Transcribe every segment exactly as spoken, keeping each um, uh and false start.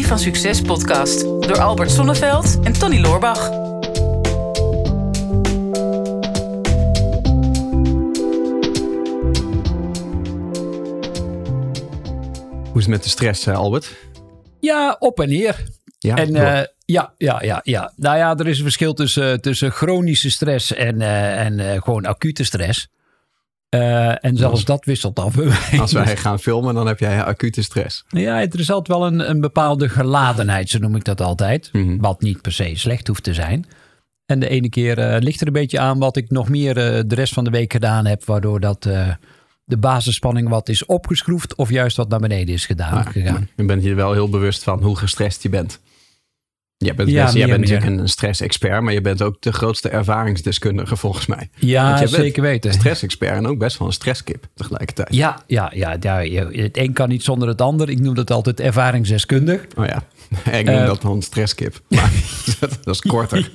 Academie van Succes podcast door Albert Sonneveld en Tony Loorbach. Hoe is het met de stress, Albert? Ja, op en neer. Ja, en, uh, ja, ja, ja, ja. Nou ja, er is een verschil tussen, tussen chronische stress en, uh, en uh, gewoon acute stress. Uh, en zelfs dat wisselt af. Als wij gaan filmen, dan heb jij acute stress. Ja, er is altijd wel een, een bepaalde geladenheid, zo noem ik dat altijd. Mm-hmm. Wat niet per se slecht hoeft te zijn. En de ene keer uh, ligt er een beetje aan wat ik nog meer uh, de rest van de week gedaan heb. Waardoor dat uh, de basisspanning wat is opgeschroefd of juist wat naar beneden is gedaan, ah, gegaan. Je bent je wel heel bewust van hoe gestrest je bent. Jij bent, ja, best, jij bent meer. natuurlijk een stress-expert, maar je bent ook de grootste ervaringsdeskundige volgens mij. Ja, zeker weten. Een stress-expert en ook best wel een stresskip tegelijkertijd. Ja, ja, ja, ja, het een kan niet zonder het ander. Ik noem dat altijd ervaringsdeskundig. Oh ja, ik noem uh, dat dan stresskip. Maar dat is korter.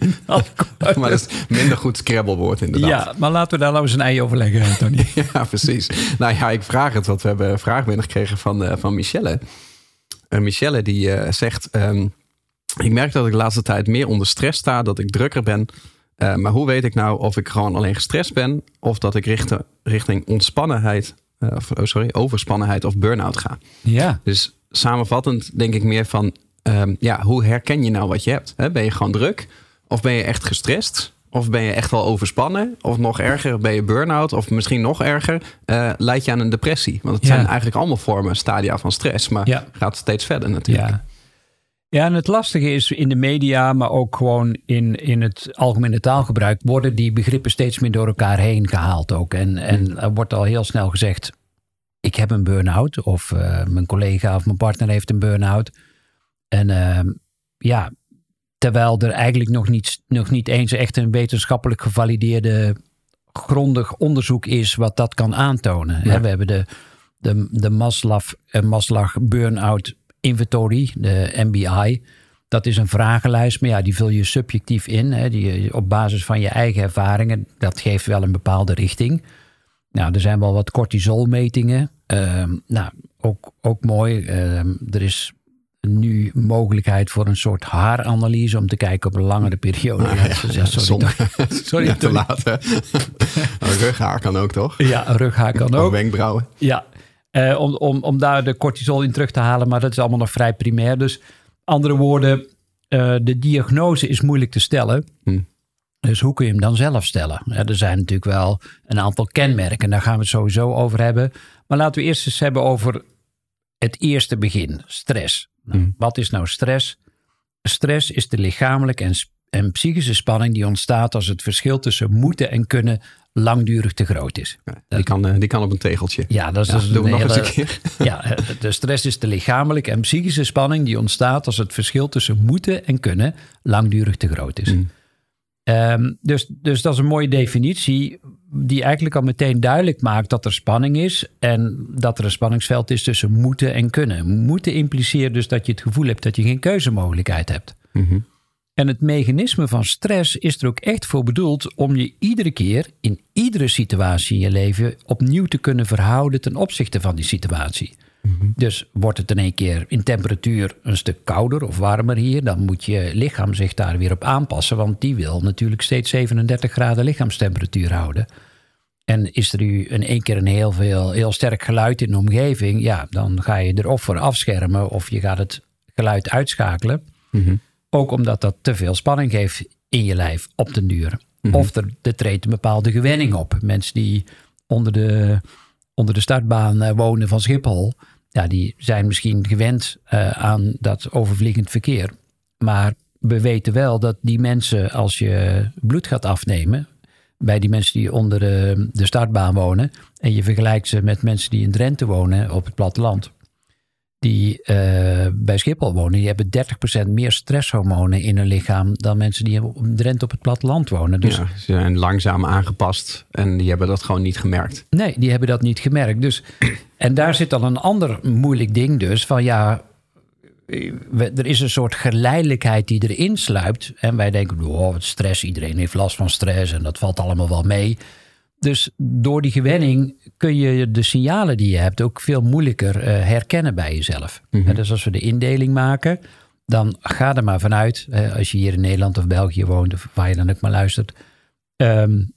Maar dat is minder goed Scrabblewoord inderdaad. Ja, maar laten we daar nou eens een ei over leggen, Tony. Ja, precies. Nou ja, ik vraag het, want we hebben een vraag binnengekregen van, uh, van Michelle. Uh, Michelle die uh, zegt... Um, Ik merk dat ik de laatste tijd meer onder stress sta, dat ik drukker ben. Uh, maar hoe weet ik nou of ik gewoon alleen gestrest ben of dat ik richting, richting ontspannenheid, uh, of, oh sorry, overspannenheid of burn-out ga? Ja. Dus samenvattend denk ik meer van, um, ja, hoe herken je nou wat je hebt? He, ben je gewoon druk? Of ben je echt gestrest? Of ben je echt wel overspannen? Of nog erger, ben je burn-out? Of misschien nog erger, uh, leid je aan een depressie? Want het ja. zijn eigenlijk allemaal vormen, stadia van stress, maar ja. gaat steeds verder natuurlijk. Ja. Ja, en het lastige is in de media, maar ook gewoon in, in het algemene taalgebruik, worden die begrippen steeds meer door elkaar heen gehaald ook. En, en er wordt al heel snel gezegd, ik heb een burn-out of uh, mijn collega of mijn partner heeft een burn-out. En uh, ja, terwijl er eigenlijk nog niet, nog niet eens echt een wetenschappelijk gevalideerde grondig onderzoek is wat dat kan aantonen. Ja. We hebben de, de, de Maslow, uh, Maslow burn-out Inventory, de M B I, dat is een vragenlijst, maar ja, die vul je subjectief in. Hè, die, op basis van je eigen ervaringen, dat geeft wel een bepaalde richting. Nou, er zijn wel wat cortisolmetingen. Uh, nou, ook, ook mooi. Uh, er is nu mogelijkheid voor een soort haaranalyse om te kijken op een langere periode. Nou, ja, ja, ja, sorry, sorry ja, te laat. Rughaar kan ook, toch? Ja, rughaar kan ook. Of wenkbrauwen. Ja. Uh, om, om, om daar de cortisol in terug te halen. Maar dat is allemaal nog vrij primair. Dus andere woorden, uh, de diagnose is moeilijk te stellen. Hm. Dus hoe kun je hem dan zelf stellen? Ja, er zijn natuurlijk wel een aantal kenmerken. Daar gaan we het sowieso over hebben. Maar laten we eerst eens hebben over het eerste begin. Stress. Nou, hm. Wat is nou stress? Stress is de lichamelijke en, en psychische spanning die ontstaat als het verschil tussen moeten en kunnen langdurig te groot is. Ja, die, kan, die kan op een tegeltje. Ja, dat is ja, dus doen we een nog hele, eens een keer. Ja, de stress is de lichamelijke en psychische spanning die ontstaat als het verschil tussen moeten en kunnen langdurig te groot is. Mm. Um, dus, dus dat is een mooie definitie die eigenlijk al meteen duidelijk maakt dat er spanning is en dat er een spanningsveld is tussen moeten en kunnen. Moeten impliceert dus dat je het gevoel hebt dat je geen keuzemogelijkheid hebt. Mm-hmm. En het mechanisme van stress is er ook echt voor bedoeld om je iedere keer in iedere situatie in je leven opnieuw te kunnen verhouden ten opzichte van die situatie. Mm-hmm. Dus wordt het in één keer in temperatuur een stuk kouder of warmer hier, dan moet je lichaam zich daar weer op aanpassen, want die wil natuurlijk steeds zevenendertig graden lichaamstemperatuur houden. En is er nu in één keer een heel, veel, heel sterk geluid in de omgeving, ja, dan ga je er of voor afschermen of je gaat het geluid uitschakelen. Mm-hmm. Ook omdat dat te veel spanning geeft in je lijf op den duur. Mm-hmm. Of er, er treedt een bepaalde gewenning op. Mensen die onder de, onder de startbaan uh, wonen van Schiphol, ja, die zijn misschien gewend uh, aan dat overvliegend verkeer. Maar we weten wel dat die mensen, als je bloed gaat afnemen bij die mensen die onder de, de startbaan wonen, en je vergelijkt ze met mensen die in Drenthe wonen op het platteland, die uh, bij Schiphol wonen, die hebben dertig procent meer stresshormonen in hun lichaam dan mensen die op Drenthe op het platteland wonen. Dus ja, ze zijn langzaam aangepast en die hebben dat gewoon niet gemerkt. Nee, die hebben dat niet gemerkt. Dus, en daar zit dan een ander moeilijk ding dus, van ja, we, er is een soort geleidelijkheid die erin sluipt. En wij denken, oh, wat stress, iedereen heeft last van stress en dat valt allemaal wel mee. Dus door die gewenning kun je de signalen die je hebt ook veel moeilijker uh, herkennen bij jezelf. Mm-hmm. Uh, dus als we de indeling maken, dan ga er maar vanuit, uh, als je hier in Nederland of België woont, of waar je dan ook maar luistert. Um,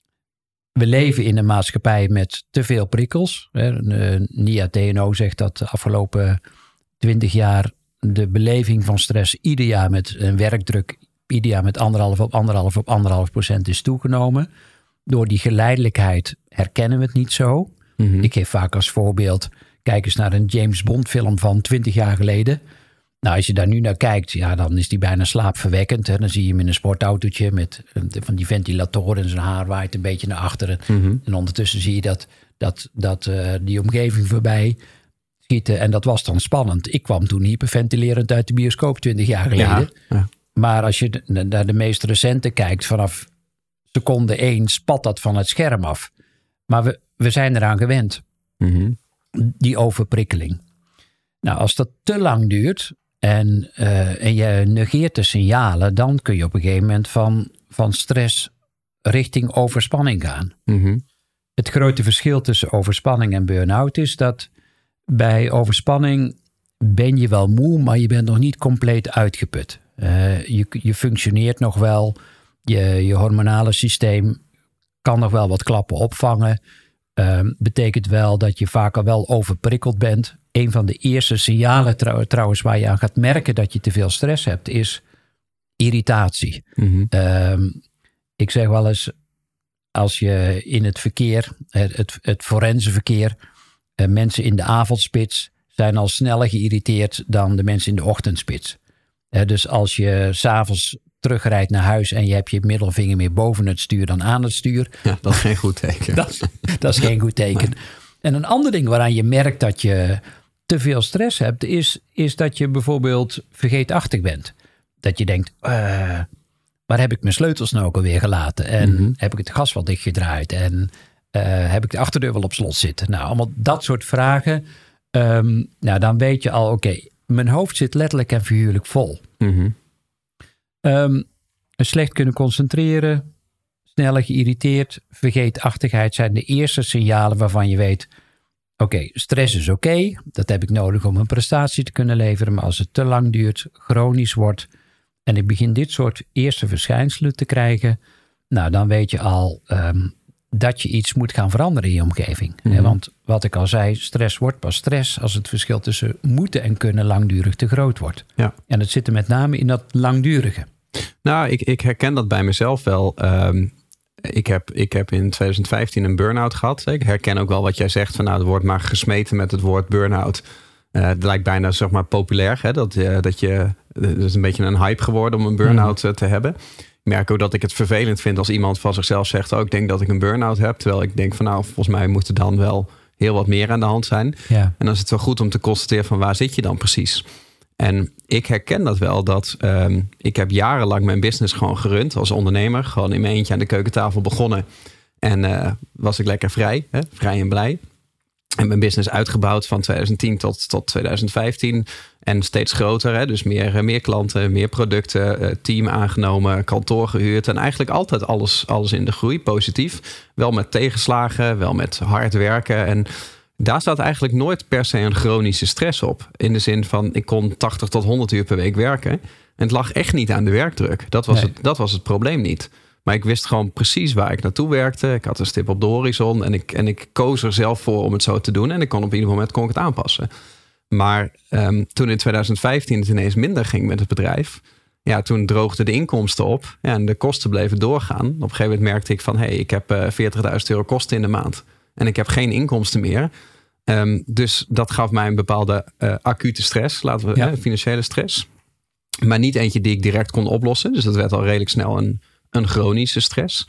we leven in een maatschappij met te veel prikkels. Uh, N I A T N O zegt dat de afgelopen twintig jaar de beleving van stress ieder jaar met een werkdruk, ieder jaar met anderhalf op anderhalf op anderhalf procent is toegenomen. Door die geleidelijkheid herkennen we het niet zo. Mm-hmm. Ik geef vaak als voorbeeld, kijk eens naar een James Bond film van twintig jaar geleden. Nou, als je daar nu naar kijkt, ja, dan is die bijna slaapverwekkend. Hè. Dan zie je hem in een sportautootje met van die ventilatoren en zijn haar waait een beetje naar achteren. Mm-hmm. En ondertussen zie je dat, dat, dat uh, die omgeving voorbij schieten. En dat was dan spannend. Ik kwam toen hyperventilerend uit de bioscoop twintig jaar geleden. Ja, ja. Maar als je naar de meest recente kijkt, vanaf seconde één spat dat van het scherm af. Maar we, we zijn eraan gewend. Mm-hmm. Die overprikkeling. Nou, als dat te lang duurt en, uh, en je negeert de signalen, dan kun je op een gegeven moment van, van stress richting overspanning gaan. Mm-hmm. Het grote verschil tussen overspanning en burn-out is dat bij overspanning ben je wel moe, maar je bent nog niet compleet uitgeput. Uh, je, je functioneert nog wel. Je, je hormonale systeem kan nog wel wat klappen opvangen. Uh, betekent wel dat je vaak al wel overprikkeld bent. Een van de eerste signalen trouw, trouwens waar je aan gaat merken dat je te veel stress hebt, is irritatie. Mm-hmm. Uh, ik zeg wel eens, als je in het verkeer, het, het, het forense verkeer, uh, mensen in de avondspits zijn al sneller geïrriteerd dan de mensen in de ochtendspits. Uh, dus als je 's avonds terugrijdt naar huis en je hebt je middelvinger meer boven het stuur dan aan het stuur. Ja, dat is geen goed teken. dat, dat is geen goed teken. Nee. En een ander ding waaraan je merkt dat je te veel stress hebt, is, is dat je bijvoorbeeld vergeetachtig bent. Dat je denkt, uh, waar heb ik mijn sleutels nou ook alweer gelaten? En mm-hmm. heb ik het gas wel dichtgedraaid? En uh, heb ik de achterdeur wel op slot zitten? Nou, allemaal dat soort vragen. Um, nou, dan weet je al, oké, okay, mijn hoofd zit letterlijk en figuurlijk vol. Mm-hmm. Um, slecht kunnen concentreren, sneller geïrriteerd, vergeetachtigheid zijn de eerste signalen waarvan je weet, oké, okay, stress is oké, okay, dat heb ik nodig om een prestatie te kunnen leveren, maar als het te lang duurt, chronisch wordt en ik begin dit soort eerste verschijnselen te krijgen, nou dan weet je al um, dat je iets moet gaan veranderen in je omgeving. Mm-hmm. Want wat ik al zei, stress wordt pas stress als het verschil tussen moeten en kunnen langdurig te groot wordt. Ja. En het zit er met name in dat langdurige. Nou, ik, ik herken dat bij mezelf wel. Um, ik, heb, ik heb in twintig vijftien een burn-out gehad. Ik herken ook wel wat jij zegt van nou, er wordt maar gesmeten met het woord burn-out. Uh, het lijkt bijna zeg maar populair. Hè? Dat, uh, dat je, het is een beetje een hype geworden om een burn-out mm. te hebben. Ik merk ook dat ik het vervelend vind als iemand van zichzelf zegt, oh, ik denk dat ik een burn-out heb. Terwijl ik denk van nou, volgens mij moet er dan wel heel wat meer aan de hand zijn. Ja. En dan is het wel goed om te constateren van waar zit je dan precies? En ik herken dat wel, dat um, ik heb jarenlang mijn business gewoon gerund als ondernemer. Gewoon in mijn eentje aan de keukentafel begonnen. En uh, was ik lekker vrij, hè? vrij en blij. En mijn business uitgebouwd van twintig tien tot, tot twintig vijftien. En steeds groter, hè? Dus meer, meer klanten, meer producten, team aangenomen, kantoor gehuurd. En eigenlijk altijd alles, alles in de groei, positief. Wel met tegenslagen, wel met hard werken. En daar staat eigenlijk nooit per se een chronische stress op. In de zin van, ik kon tachtig tot honderd uur per week werken. En het lag echt niet aan de werkdruk. Dat was, nee. het, dat was het probleem niet. Maar ik wist gewoon precies waar ik naartoe werkte. Ik had een stip op de horizon. En ik, en ik koos er zelf voor om het zo te doen. En ik kon op ieder moment kon ik het aanpassen. Maar um, toen in twintig vijftien het ineens minder ging met het bedrijf. Ja, toen droogden de inkomsten op. Ja, en de kosten bleven doorgaan. Op een gegeven moment merkte ik van, hé, hey, ik heb uh, veertigduizend euro kosten in de maand. En ik heb geen inkomsten meer. Um, dus dat gaf mij een bepaalde uh, acute stress. Laten we, ja. uh, financiële stress. Maar niet eentje die ik direct kon oplossen. Dus dat werd al redelijk snel een, een chronische stress.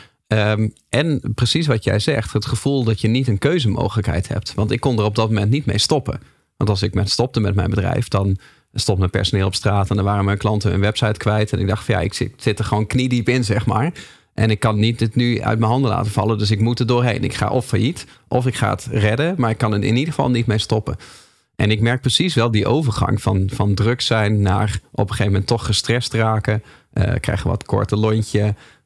Um, en precies wat jij zegt. Het gevoel dat je niet een keuzemogelijkheid hebt. Want ik kon er op dat moment niet mee stoppen. Want als ik met stopte met mijn bedrijf, dan stond mijn personeel op straat. En dan waren mijn klanten hun website kwijt. En ik dacht van ja, ik zit, zit er gewoon kniediep in, zeg maar. En ik kan niet het nu uit mijn handen laten vallen. Dus ik moet er doorheen. Ik ga of failliet, of ik ga het redden. Maar ik kan er in ieder geval niet mee stoppen. En ik merk precies wel die overgang van, van druk zijn naar op een gegeven moment toch gestrest raken. Uh, krijgen wat korte lontje.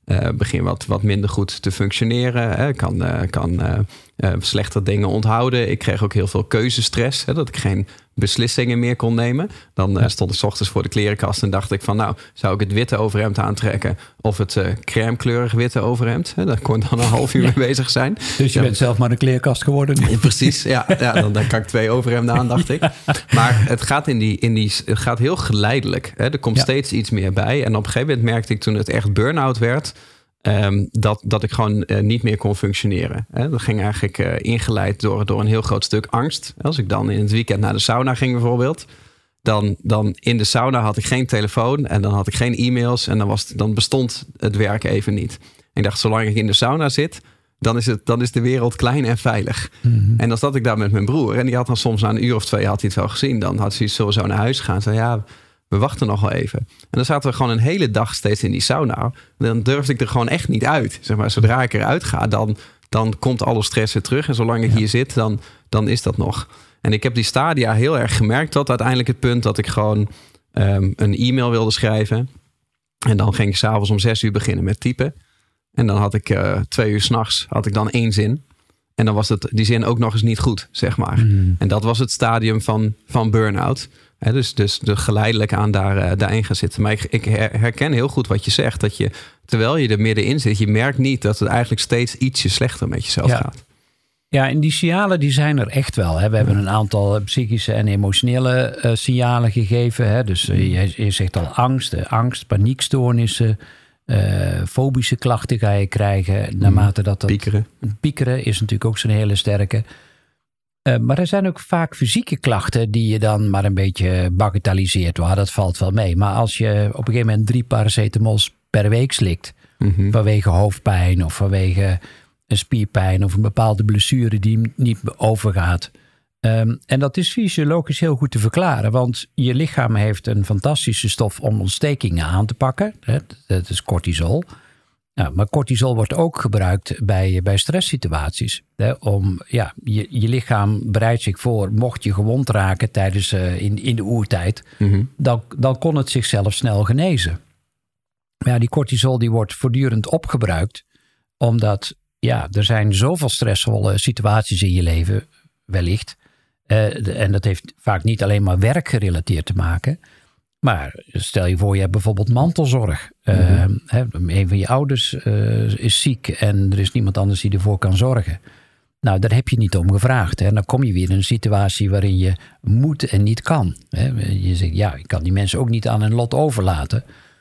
Uh, begin wat, wat minder goed te functioneren. Hè. Ik kan, uh, kan uh, uh, slechter dingen onthouden. Ik kreeg ook heel veel keuzestress. Hè, dat ik geen beslissingen meer kon nemen. Dan uh, stond ik 's ochtends voor de klerenkast en dacht ik van... nou, zou ik het witte overhemd aantrekken... of het uh, crèmekleurig witte overhemd? Hè, daar kon ik dan een half uur ja. mee bezig zijn. Dus je ja. bent zelf maar een kleerkast geworden. Ja, precies, ja. ja dan, dan kan ik twee overhemden aan, dacht ik. Maar het gaat, in die, in die, het gaat heel geleidelijk. Hè. Er komt ja. steeds iets meer bij. En op een gegeven moment merkte ik toen het echt burn-out werd... Um, dat, dat ik gewoon uh, niet meer kon functioneren. Hè. Dat ging eigenlijk uh, ingeleid door, door een heel groot stuk angst. Als ik dan in het weekend naar de sauna ging bijvoorbeeld... dan, dan in de sauna had ik geen telefoon... en dan had ik geen e-mails... en dan, was het, dan bestond het werk even niet. En ik dacht, zolang ik in de sauna zit... dan is, het, dan is de wereld klein en veilig. Mm-hmm. En dan zat ik daar met mijn broer... en die had dan soms na een uur of twee had hij het wel gezien. Dan had hij sowieso naar huis gegaan. Zei, ja, we wachten nog wel even. En dan zaten we gewoon een hele dag steeds in die sauna. En dan durfde ik er gewoon echt niet uit. Zeg maar, zodra ik eruit ga, dan, dan komt alle stress weer terug. En zolang ik ja. hier zit, dan, dan is dat nog. En ik heb die stadia heel erg gemerkt... tot uiteindelijk het punt dat ik gewoon um, een e-mail wilde schrijven. En dan ging ik 's avonds om zes uur beginnen met typen. En dan had ik uh, twee uur 's nachts had ik dan één zin. En dan was het, die zin ook nog eens niet goed, zeg maar. Mm. En dat was het stadium van, van burn-out... He, dus, dus de geleidelijk aan daar, uh, daarin gaan zitten. Maar ik, ik herken heel goed wat je zegt. Dat je, terwijl je er middenin zit, je merkt niet dat het eigenlijk steeds ietsje slechter met jezelf ja. gaat. Ja, en die signalen die zijn er echt wel. Hè. We hebben een aantal psychische en emotionele uh, signalen gegeven. Hè. Dus uh, je, je zegt al angst, uh, angst, paniekstoornissen, uh, fobische klachten ga je krijgen. Naarmate dat dat piekeren. Piekeren is natuurlijk ook zo'n hele sterke. Uh, maar er zijn ook vaak fysieke klachten die je dan maar een beetje bagatelliseert. Wow, dat valt wel mee. Maar als je op een gegeven moment drie paracetamols per week slikt... Mm-hmm. vanwege hoofdpijn of vanwege een spierpijn... of een bepaalde blessure die niet overgaat. Um, en dat is fysiologisch heel goed te verklaren. Want je lichaam heeft een fantastische stof om ontstekingen aan te pakken. Hè? Dat is cortisol. Nou, maar cortisol wordt ook gebruikt bij, bij stresssituaties. Hè, om, ja, je, je lichaam bereidt zich voor, mocht je gewond raken tijdens uh, in, in de oertijd, mm-hmm. dan, dan kon het zichzelf snel genezen. Maar ja, die cortisol die wordt voortdurend opgebruikt, omdat ja, er zijn zoveel stressvolle situaties in je leven, wellicht. Uh, en dat heeft vaak niet alleen maar werkgerelateerd te maken. Maar stel je voor, je hebt bijvoorbeeld mantelzorg. Mm-hmm. Uh, hè, een van je ouders uh, is ziek en er is niemand anders die ervoor kan zorgen. Nou, daar heb je niet om gevraagd. Hè. Dan kom je weer in een situatie waarin je moet en niet kan. Hè. Je zegt, ja, ik kan die mensen ook niet aan hun lot overlaten.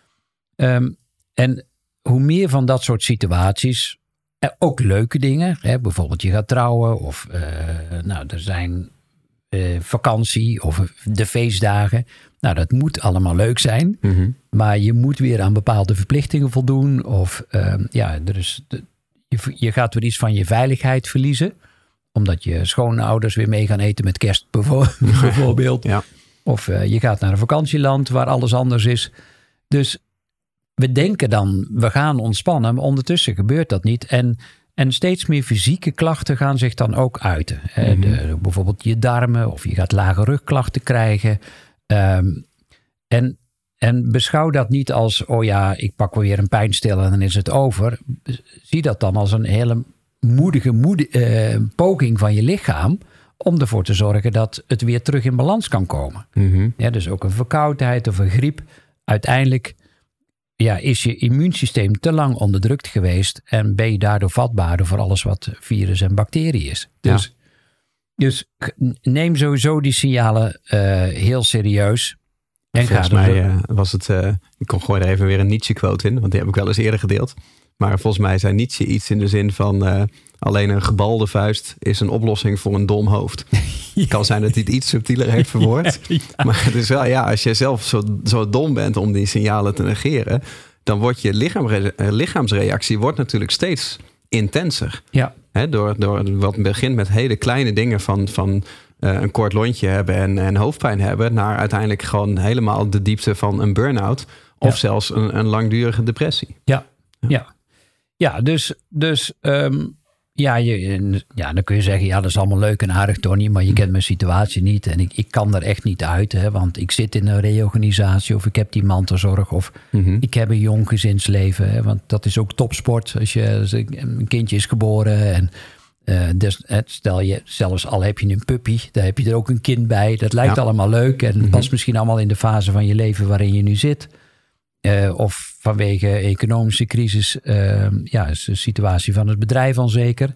Um, en hoe meer van dat soort situaties, uh, ook leuke dingen. Hè, bijvoorbeeld je gaat trouwen of uh, nou, er zijn uh, vakantie of de feestdagen. Nou, dat moet allemaal leuk zijn. Mm-hmm. Maar je moet weer aan bepaalde verplichtingen voldoen. Of uh, ja, er is de, je, je gaat weer iets van je veiligheid verliezen. Omdat je schoonouders weer mee gaan eten met kerst bijvoorbeeld. Ja. Of uh, je gaat naar een vakantieland waar alles anders is. Dus we denken dan, we gaan ontspannen. Maar ondertussen gebeurt dat niet. En, en steeds meer fysieke klachten gaan zich dan ook uiten. Mm-hmm. De, bijvoorbeeld je darmen of je gaat lage rugklachten krijgen. Um, en, en beschouw dat niet als, oh ja, ik pak weer een pijnstiller en dan is het over. Zie dat dan als een hele moedige moed, uh, poging van je lichaam om ervoor te zorgen dat het weer terug in balans kan komen. Mm-hmm. Ja, dus ook een verkoudheid of een griep. Uiteindelijk ja, is je immuunsysteem te lang onderdrukt geweest en ben je daardoor vatbaarder voor alles wat virus en bacterie is. Dus ja. Dus neem sowieso die signalen uh, heel serieus. En volgens mij uh, was het... Uh, ik kon gewoon er even weer een Nietzsche-quote in. Want die heb ik wel eens eerder gedeeld. Maar volgens mij zei Nietzsche iets in de zin van... Uh, alleen een gebalde vuist is een oplossing voor een dom hoofd. Ja. Het kan zijn dat hij het iets subtieler heeft verwoord. Ja, ja. Maar het is wel, ja, als je zelf zo, zo dom bent om die signalen te negeren... dan wordt je lichaam, lichaamsreactie wordt natuurlijk steeds intenser. Ja. He, door, door wat begint met hele kleine dingen van, van uh, een kort lontje hebben en, en hoofdpijn hebben... naar uiteindelijk gewoon helemaal de diepte van een burn-out... of ja. zelfs een, een langdurige depressie. Ja, ja. ja. ja dus, dus um, Ja, je, ja, dan kun je zeggen, ja, dat is allemaal leuk en aardig, Tony, maar je kent mijn situatie niet en ik, ik kan er echt niet uit, hè, want ik zit in een reorganisatie of ik heb die mantelzorg of mm-hmm. ik heb een jong gezinsleven, hè, want dat is ook topsport als je als een kindje is geboren en uh, dus, stel je, zelfs al heb je een puppy, daar heb je er ook een kind bij, dat lijkt ja. allemaal leuk en mm-hmm. past misschien allemaal in de fase van je leven waarin je nu zit. Uh, of vanwege economische crisis, uh, ja, is de situatie van het bedrijf onzeker.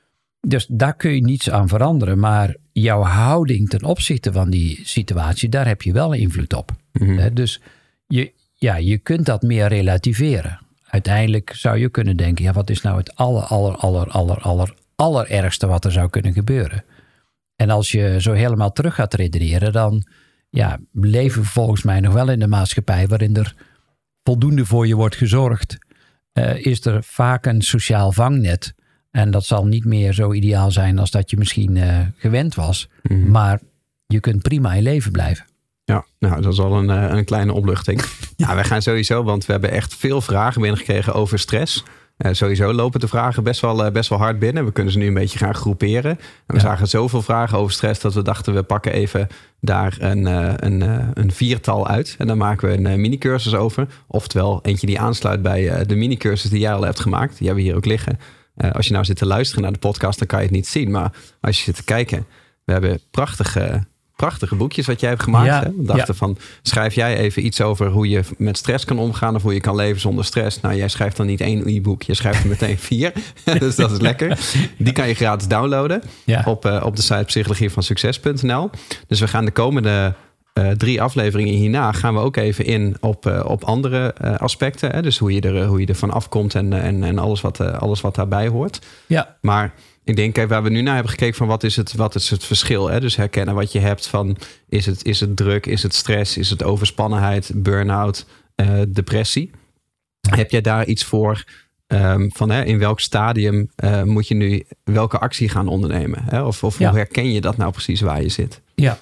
Dus daar kun je niets aan veranderen. Maar jouw houding ten opzichte van die situatie, daar heb je wel invloed op. Mm-hmm. Uh, dus je, ja, je kunt dat meer relativeren. Uiteindelijk zou je kunnen denken, ja, wat is nou het aller, aller, aller, aller, aller, allerergste wat er zou kunnen gebeuren? En als je zo helemaal terug gaat redeneren, dan ja, leven we volgens mij nog wel in de maatschappij waarin er voldoende voor je wordt gezorgd, uh, is er vaak een sociaal vangnet. En dat zal niet meer zo ideaal zijn als dat je misschien uh, gewend was. Mm-hmm. Maar je kunt prima in leven blijven. Ja, nou, dat is al een, een kleine opluchting. Ja, wij gaan sowieso, want we hebben echt veel vragen binnengekregen over stress. Uh, sowieso lopen de vragen best wel, uh, best wel hard binnen. We kunnen ze nu een beetje gaan groeperen. En we ja. zagen zoveel vragen over stress dat we dachten, we pakken even daar een, uh, een, uh, een viertal uit. En dan maken we een uh, mini-cursus over. Oftewel eentje die aansluit bij uh, de mini-cursus die jij al hebt gemaakt. Die hebben we hier ook liggen. Uh, als je nou zit te luisteren naar de podcast, dan kan je het niet zien. Maar als je zit te kijken, we hebben prachtige... Prachtige boekjes wat jij hebt gemaakt. Ja, hè? We dachten ja. van, schrijf jij even iets over hoe je met stress kan omgaan of hoe je kan leven zonder stress. Nou, jij schrijft dan niet één e-book, je schrijft er meteen vier. Dus dat is lekker. Die kan je gratis downloaden ja. op, uh, op de site psychologie van succes punt n l. Dus we gaan de komende uh, drie afleveringen hierna gaan we ook even in op, uh, op andere uh, aspecten. Hè? Dus hoe je er, hoe je er van afkomt en, en, en alles, wat, uh, alles wat daarbij hoort. Ja. Maar ik denk, kijk, waar we nu naar hebben gekeken van wat is het, wat is het verschil? Hè? Dus herkennen wat je hebt van, is het, is het druk, is het stress, is het overspannenheid, burn-out, uh, depressie? Heb jij daar iets voor um, van hè, in welk stadium uh, moet je nu welke actie gaan ondernemen? Hè? Of, of ja. hoe herken je dat nou precies waar je zit? Ja.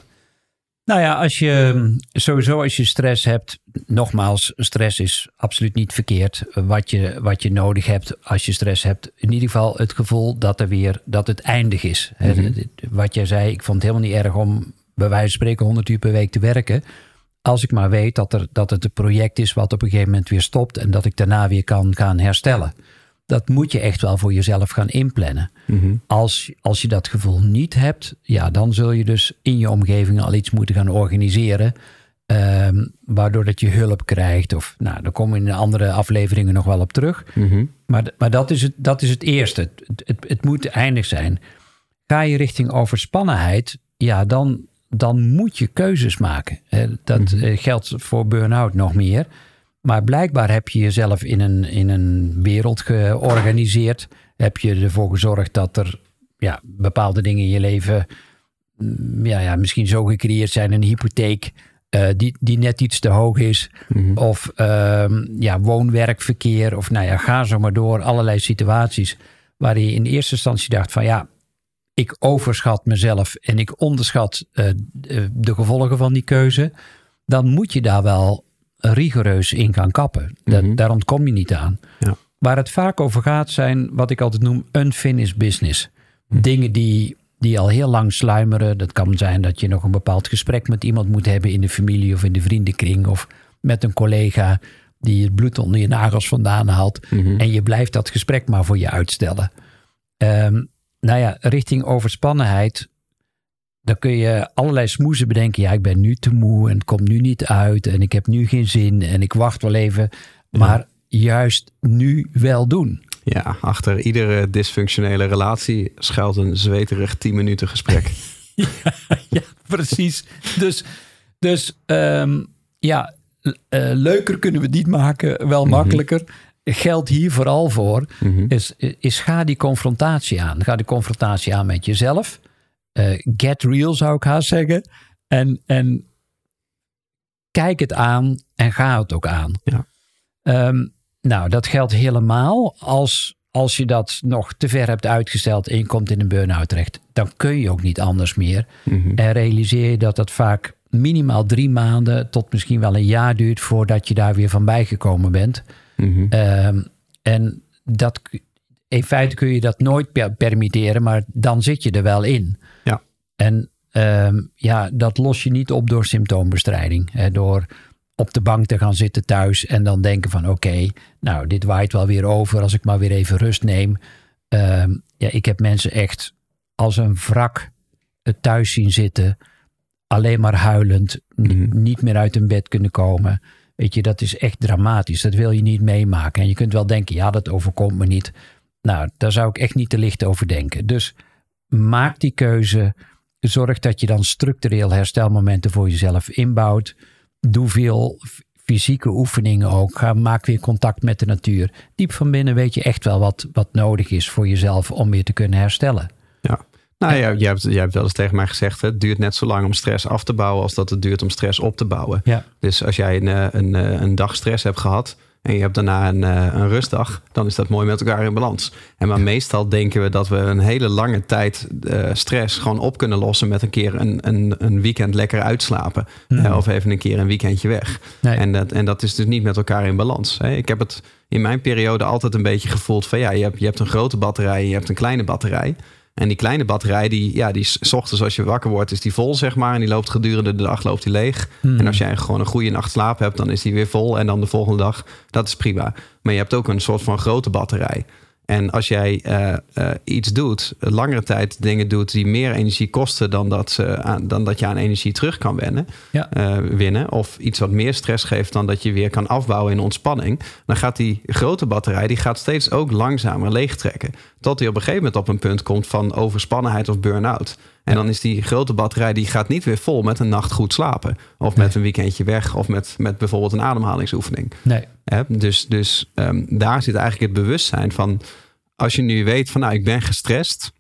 Nou ja, als je sowieso als je stress hebt, nogmaals, stress is absoluut niet verkeerd. Wat je, wat je nodig hebt als je stress hebt, in ieder geval het gevoel dat er weer, dat het eindig is. Mm-hmm. Wat jij zei, ik vond het helemaal niet erg om bij wijze van spreken honderd uur per week te werken. Als ik maar weet dat, er, dat het een project is wat op een gegeven moment weer stopt en dat ik daarna weer kan gaan herstellen. Dat moet je echt wel voor jezelf gaan inplannen. Mm-hmm. Als, als je dat gevoel niet hebt, ja, dan zul je dus in je omgeving al iets moeten gaan organiseren. Um, waardoor dat je hulp krijgt. Of, nou, daar komen we in de andere afleveringen nog wel op terug. Mm-hmm. Maar, maar dat, is het, dat is het eerste. Het, het, het moet eindig zijn. Ga je richting overspannenheid, ja, dan, dan moet je keuzes maken. Dat mm-hmm. geldt voor burn-out nog meer. Maar blijkbaar heb je jezelf in een, in een wereld georganiseerd. Heb je ervoor gezorgd dat er ja, bepaalde dingen in je leven ja, ja, misschien zo gecreëerd zijn. Een hypotheek uh, die, die net iets te hoog is. Mm-hmm. Of uh, ja, woon-werkverkeer. Of nou ja, ga zo maar door. Allerlei situaties waar je in eerste instantie dacht van ja, ik overschat mezelf en ik onderschat uh, de gevolgen van die keuze. Dan moet je daar wel rigoureus in gaan kappen. Da- mm-hmm. Daar ontkom je niet aan. Ja. Waar het vaak over gaat zijn wat ik altijd noem unfinished business. Mm-hmm. Dingen die, die al heel lang sluimeren. Dat kan zijn dat je nog een bepaald gesprek met iemand moet hebben in de familie of in de vriendenkring of met een collega die het bloed onder je nagels vandaan haalt. Mm-hmm. En je blijft dat gesprek maar voor je uitstellen. Um, nou ja, richting overspannenheid, dan kun je allerlei smoezen bedenken. Ja, ik ben nu te moe en het komt nu niet uit en ik heb nu geen zin en ik wacht wel even. Maar ja. juist nu wel doen. Ja, achter iedere dysfunctionele relatie schuilt een zweterig tien minuten gesprek. ja, ja, precies. Dus, dus um, ja, uh, leuker kunnen we het niet maken, wel mm-hmm. makkelijker. Geldt hier vooral voor, mm-hmm. is, is ga die confrontatie aan. Ga die confrontatie aan met jezelf. Uh, get real zou ik haast zeggen. En, en kijk het aan en ga het ook aan. Ja. Um, nou, dat geldt helemaal als, als je dat nog te ver hebt uitgesteld en je komt in een burn-out terecht. Dan kun je ook niet anders meer. Mm-hmm. En realiseer je dat dat vaak minimaal drie maanden tot misschien wel een jaar duurt voordat je daar weer van bijgekomen bent. Mm-hmm. Um, en dat, in feite kun je dat nooit per- permitteren, maar dan zit je er wel in. Ja. En um, ja, dat los je niet op door symptoombestrijding. Hè, door op de bank te gaan zitten thuis en dan denken van oké, okay, nou dit waait wel weer over als ik maar weer even rust neem. Um, ja, ik heb mensen echt als een wrak thuis zien zitten, alleen maar huilend, mm-hmm. niet meer uit hun bed kunnen komen. Weet je, dat is echt dramatisch. Dat wil je niet meemaken. En je kunt wel denken, ja, dat overkomt me niet. Nou, daar zou ik echt niet te licht over denken. Dus maak die keuze. Zorg dat je dan structureel herstelmomenten voor jezelf inbouwt. Doe veel fysieke oefeningen ook. Ga, maak weer contact met de natuur. Diep van binnen weet je echt wel wat, wat nodig is voor jezelf om weer te kunnen herstellen. Ja. Nou ja, jij hebt, jij hebt wel eens tegen mij gezegd, het duurt net zo lang om stress af te bouwen als dat het duurt om stress op te bouwen. Ja. Dus als jij een, een, een dag stress hebt gehad en je hebt daarna een, een rustdag, dan is dat mooi met elkaar in balans. En maar meestal denken we dat we een hele lange tijd uh, stress gewoon op kunnen lossen met een keer een, een, een weekend lekker uitslapen. Mm. Uh, of even een keer een weekendje weg. Nee. En, dat, en dat is dus niet met elkaar in balans. Hè. Ik heb het in mijn periode altijd een beetje gevoeld van ja, je hebt, je hebt een grote batterij en je hebt een kleine batterij. En die kleine batterij, die, ja, die 's ochtends als je wakker wordt, is die vol, zeg maar. En die loopt gedurende de dag loopt die leeg. Hmm. En als jij gewoon een goede nacht slaap hebt, dan is die weer vol. En dan de volgende dag, dat is prima. Maar je hebt ook een soort van grote batterij. En als jij uh, uh, iets doet, langere tijd dingen doet die meer energie kosten dan dat, uh, aan, dan dat je aan energie terug kan wennen, ja. uh, winnen. Of iets wat meer stress geeft dan dat je weer kan afbouwen in ontspanning. Dan gaat die grote batterij die gaat steeds ook langzamer leegtrekken. Tot die op een gegeven moment op een punt komt van overspannenheid of burn-out. En dan is die grote batterij die gaat niet weer vol met een nacht goed slapen. Of met nee. een weekendje weg. Of met, met bijvoorbeeld een ademhalingsoefening. Nee. He, dus dus um, daar zit eigenlijk het bewustzijn van, als je nu weet van nou, ik ben gestrest.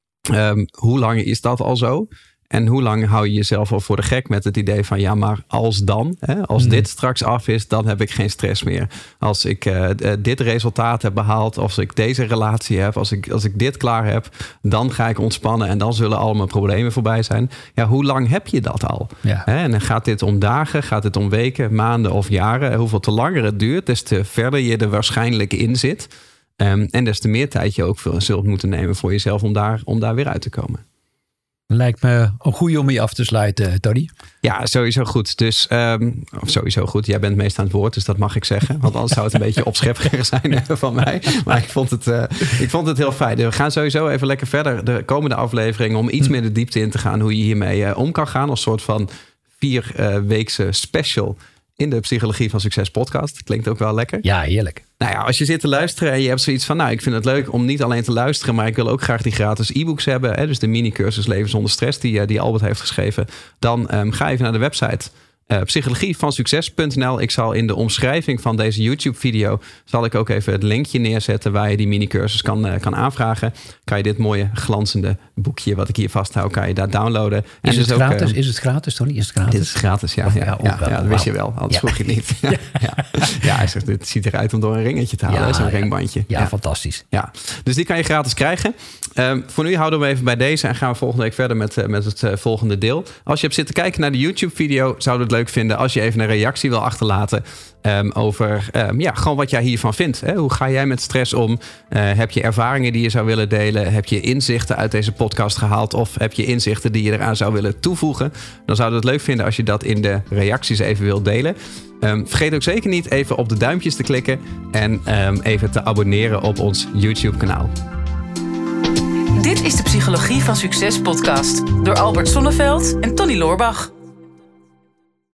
Um, hoe lang is dat al zo? En hoe lang hou je jezelf al voor de gek met het idee van ja, maar als dan, hè, als mm. dit straks af is, dan heb ik geen stress meer. Als ik uh, dit resultaat heb behaald, als ik deze relatie heb, als ik, als ik dit klaar heb, dan ga ik ontspannen en dan zullen al mijn problemen voorbij zijn. Ja, hoe lang heb je dat al? Ja. Hè, en dan gaat dit om dagen, gaat dit om weken, maanden of jaren? Hoeveel te langer het duurt, des te verder je er waarschijnlijk in zit. Um, en des te meer tijd je ook zult moeten nemen voor jezelf om daar, om daar weer uit te komen. Lijkt me een goeie om je af te sluiten, Tony. Ja, sowieso goed. Dus, um, of sowieso goed. Jij bent meest aan het woord, dus dat mag ik zeggen. Want anders zou het een beetje opscheppiger zijn van mij. Maar ik vond, het, uh, ik vond het heel fijn. We gaan sowieso even lekker verder de komende aflevering om iets meer de diepte in te gaan hoe je hiermee uh, om kan gaan. Als soort van vier uh, weekse special in de Psychologie van Succes podcast. Klinkt ook wel lekker. Ja, heerlijk. Nou ja, als je zit te luisteren en je hebt zoiets van, nou, ik vind het leuk om niet alleen te luisteren, maar ik wil ook graag die gratis e-books hebben. Hè, dus de mini-cursus Leven zonder stress die, die Albert heeft geschreven. Dan um, ga even naar de website uh, psychologie van succes punt n l. Ik zal in de omschrijving van deze YouTube-video zal ik ook even het linkje neerzetten waar je die mini-cursus kan, uh, kan aanvragen. Kan je dit mooie glanzende boekje wat ik hier vasthoud, kan je daar downloaden. En is, het dus gratis? Ook, uh, is het gratis, Tony? Is het gratis? Dit is gratis, ja. Ja, ja, ja, ja, ja dat wist je wel, anders ja. vroeg je het niet. Ja, ja. ja, hij zegt, dit ziet eruit om door een ringetje te halen, ja, zo'n ja. ringbandje. Ja, ja, fantastisch. Ja, dus die kan je gratis krijgen. Um, voor nu houden we even bij deze en gaan we volgende week verder met, uh, met het uh, volgende deel. Als je hebt zitten kijken naar de YouTube-video, zouden we het leuk vinden als je even een reactie wil achterlaten um, over um, ja, gewoon wat jij hiervan vindt. Hè? Hoe ga jij met stress om? Uh, heb je ervaringen die je zou willen delen? Heb je inzichten uit deze podcast gehaald? Of heb je inzichten die je eraan zou willen toevoegen? Dan zouden we het leuk vinden als je dat in de reacties even wilt delen. Um, vergeet ook zeker niet even op de duimpjes te klikken en um, even te abonneren op ons YouTube-kanaal. Dit is de Psychologie van Succes podcast door Albert Sonneveld en Tony Loorbach.